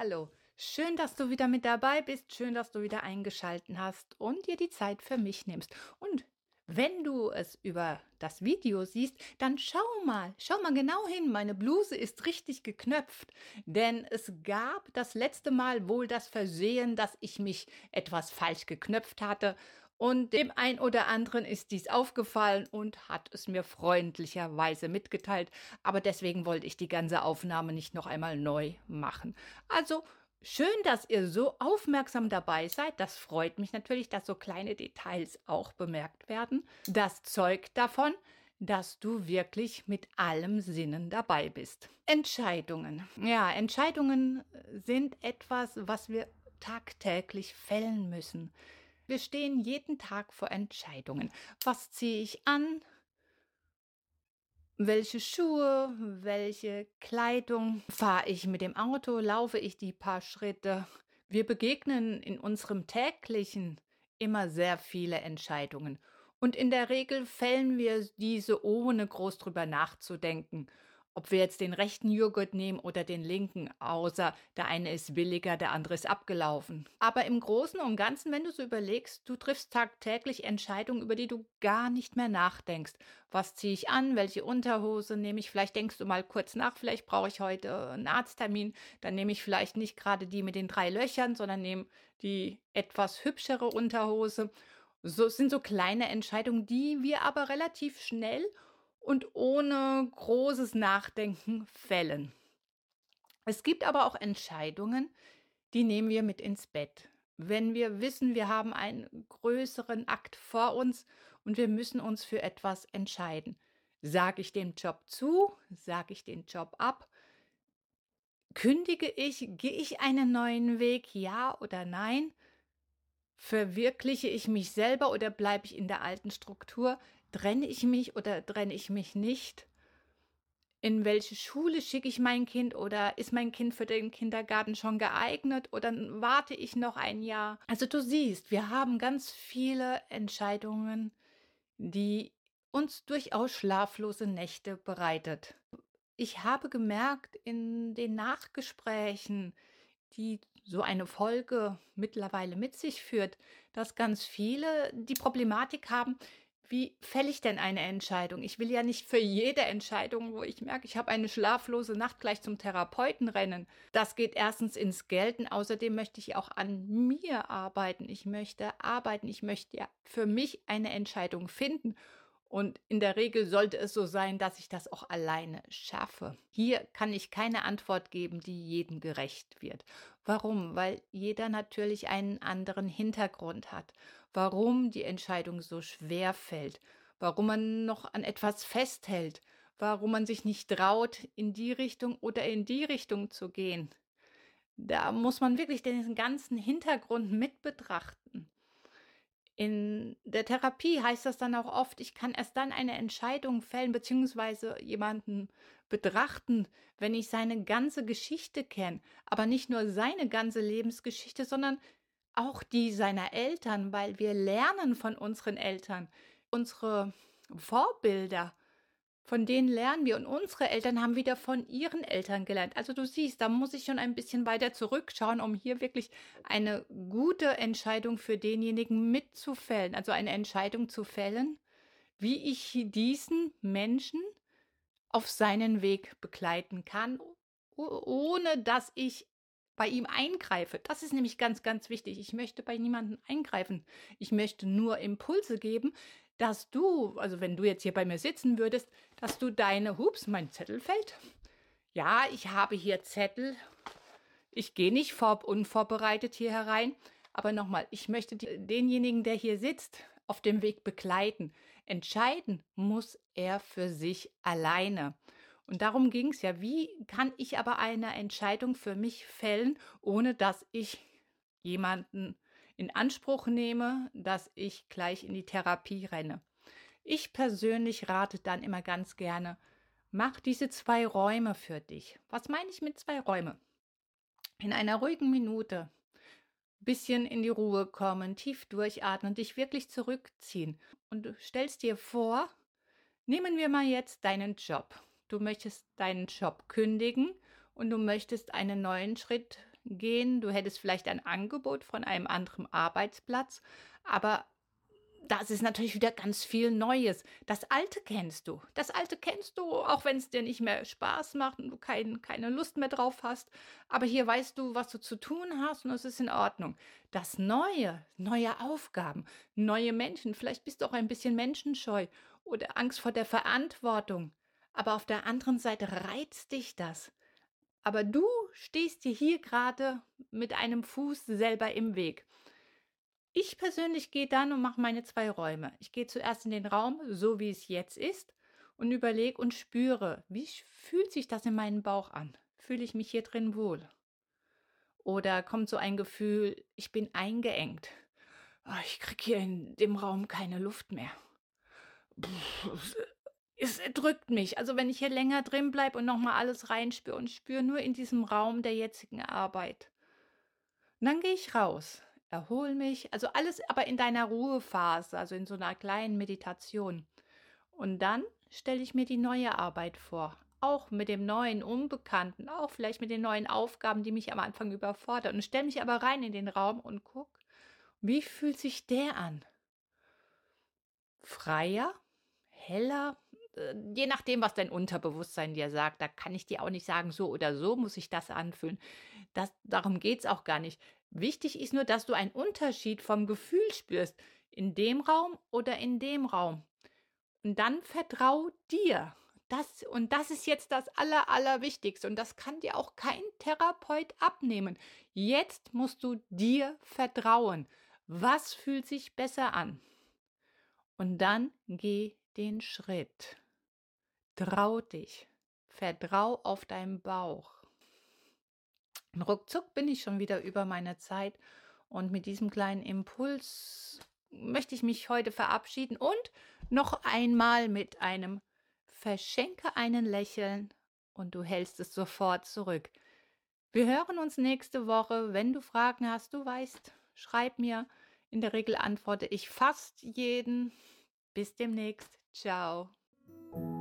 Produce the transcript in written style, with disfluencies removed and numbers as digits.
Hallo, schön, dass du wieder mit dabei bist, schön, dass du wieder eingeschalten hast und dir die Zeit für mich nimmst. Und wenn du es über das Video siehst, dann schau mal genau hin. Meine Bluse ist richtig geknöpft, denn es gab das letzte Mal wohl das Versehen, dass ich mich etwas falsch geknöpft hatte. Und dem ein oder anderen ist dies aufgefallen und hat es mir freundlicherweise mitgeteilt. Aber deswegen wollte ich die ganze Aufnahme nicht noch einmal neu machen. Also schön, dass ihr so aufmerksam dabei seid. Das freut mich natürlich, dass so kleine Details auch bemerkt werden. Das zeugt davon, dass du wirklich mit allem Sinnen dabei bist. Entscheidungen. Ja, Entscheidungen sind etwas, was wir tagtäglich fällen müssen. Wir stehen jeden Tag vor Entscheidungen. Was ziehe ich an? Welche Schuhe, welche Kleidung? Fahre ich mit dem Auto? Laufe ich die paar Schritte? Wir begegnen in unserem täglichen immer sehr viele Entscheidungen. Und in der Regel fällen wir diese, ohne groß drüber nachzudenken. Ob wir jetzt den rechten Joghurt nehmen oder den linken, außer der eine ist billiger, der andere ist abgelaufen. Aber im Großen und Ganzen, wenn du so überlegst, du triffst tagtäglich Entscheidungen, über die du gar nicht mehr nachdenkst. Was ziehe ich an? Welche Unterhose nehme ich? Vielleicht denkst du mal kurz nach, vielleicht brauche ich heute einen Arzttermin. Dann nehme ich vielleicht nicht gerade die mit den 3 Löchern, sondern nehme die etwas hübschere Unterhose. So sind so kleine Entscheidungen, die wir aber relativ schnell und ohne großes Nachdenken fällen. Es gibt aber auch Entscheidungen, die nehmen wir mit ins Bett. Wenn wir wissen, wir haben einen größeren Akt vor uns und wir müssen uns für etwas entscheiden. Sage ich dem Job zu? Sage ich den Job ab? Kündige ich? Gehe ich einen neuen Weg? Ja oder nein? Verwirkliche ich mich selber oder bleibe ich in der alten Struktur? Trenne ich mich oder trenne ich mich nicht? In welche Schule schicke ich mein Kind oder ist mein Kind für den Kindergarten schon geeignet oder warte ich noch ein Jahr? Also du siehst, wir haben ganz viele Entscheidungen, die uns durchaus schlaflose Nächte bereitet. Ich habe gemerkt in den Nachgesprächen, die so eine Folge mittlerweile mit sich führt, dass ganz viele die Problematik haben, wie fälle ich denn eine Entscheidung? Ich will ja nicht für jede Entscheidung, wo ich merke, ich habe eine schlaflose Nacht, gleich zum Therapeuten rennen. Das geht erstens ins Geld und außerdem möchte ich auch an mir arbeiten. Ich möchte arbeiten, ich möchte ja für mich eine Entscheidung finden. Und in der Regel sollte es so sein, dass ich das auch alleine schaffe. Hier kann ich keine Antwort geben, die jedem gerecht wird. Warum? Weil jeder natürlich einen anderen Hintergrund hat. Warum die Entscheidung so schwer fällt. Warum man noch an etwas festhält. Warum man sich nicht traut, in die Richtung oder in die Richtung zu gehen. Da muss man wirklich den ganzen Hintergrund mit betrachten. In der Therapie heißt das dann auch oft, ich kann erst dann eine Entscheidung fällen, beziehungsweise jemanden betrachten, wenn ich seine ganze Geschichte kenne. Aber nicht nur seine ganze Lebensgeschichte, sondern auch die seiner Eltern, weil wir lernen von unseren Eltern. Unsere Vorbilder, von denen lernen wir und unsere Eltern haben wieder von ihren Eltern gelernt. Also du siehst, da muss ich schon ein bisschen weiter zurückschauen, um hier wirklich eine gute Entscheidung für denjenigen mitzufällen. Also eine Entscheidung zu fällen, wie ich diesen Menschen auf seinen Weg begleiten kann, ohne dass ich bei ihm eingreife. Das ist nämlich ganz, ganz wichtig. Ich möchte bei niemandem eingreifen. Ich möchte nur Impulse geben, dass du, also wenn du jetzt hier bei mir sitzen würdest, dass du mein Zettel fällt. Ja, ich habe hier Zettel. Ich gehe nicht unvorbereitet hier herein. Aber nochmal, ich möchte denjenigen, der hier sitzt, auf dem Weg begleiten. Entscheiden muss er für sich alleine. Und darum ging es ja. Wie kann ich aber eine Entscheidung für mich fällen, ohne dass ich jemanden in Anspruch nehme, dass ich gleich in die Therapie renne? Ich persönlich rate dann immer ganz gerne, mach diese 2 Räume für dich. Was meine ich mit 2 Räume? In einer ruhigen Minute bisschen in die Ruhe kommen, tief durchatmen, dich wirklich zurückziehen. Und du stellst dir vor, nehmen wir mal jetzt deinen Job. Du möchtest deinen Job kündigen und du möchtest einen neuen Schritt gehen. Du hättest vielleicht ein Angebot von einem anderen Arbeitsplatz, aber das ist natürlich wieder ganz viel Neues. Das Alte kennst du. Das Alte kennst du, auch wenn es dir nicht mehr Spaß macht und du keine Lust mehr drauf hast. Aber hier weißt du, was du zu tun hast und es ist in Ordnung. Das Neue, neue Aufgaben, neue Menschen. Vielleicht bist du auch ein bisschen menschenscheu oder Angst vor der Verantwortung. Aber auf der anderen Seite reizt dich das. Aber du stehst dir hier gerade mit einem Fuß selber im Weg. Ich persönlich gehe dann und mache meine 2 Räume. Ich gehe zuerst in den Raum, so wie es jetzt ist, und überlege und spüre, wie fühlt sich das in meinem Bauch an? Fühle ich mich hier drin wohl? Oder kommt so ein Gefühl, ich bin eingeengt. Ich kriege hier in dem Raum keine Luft mehr. Es drückt mich. Also wenn ich hier länger drin bleibe und nochmal alles reinspüre und spüre nur in diesem Raum der jetzigen Arbeit. Und dann gehe ich raus, erhole mich, also alles aber in deiner Ruhephase, also in so einer kleinen Meditation. Und dann stelle ich mir die neue Arbeit vor, auch mit dem neuen Unbekannten, auch vielleicht mit den neuen Aufgaben, die mich am Anfang überfordern. Und stelle mich aber rein in den Raum und gucke, wie fühlt sich der an? Freier? Heller? Je nachdem, was dein Unterbewusstsein dir sagt, da kann ich dir auch nicht sagen, so oder so muss sich das anfühlen. Darum geht es auch gar nicht. Wichtig ist nur, dass du einen Unterschied vom Gefühl spürst, in dem Raum oder in dem Raum. Und dann vertrau dir. Das ist jetzt das Allerwichtigste. Und das kann dir auch kein Therapeut abnehmen. Jetzt musst du dir vertrauen. Was fühlt sich besser an? Und dann geh den Schritt. Trau dich. Vertrau auf deinen Bauch. Und ruckzuck bin ich schon wieder über meine Zeit. Und mit diesem kleinen Impuls möchte ich mich heute verabschieden und noch einmal mit einem Verschenke einen Lächeln und du hältst es sofort zurück. Wir hören uns nächste Woche. Wenn du Fragen hast, du weißt, schreib mir. In der Regel antworte ich fast jeden. Bis demnächst. Ciao.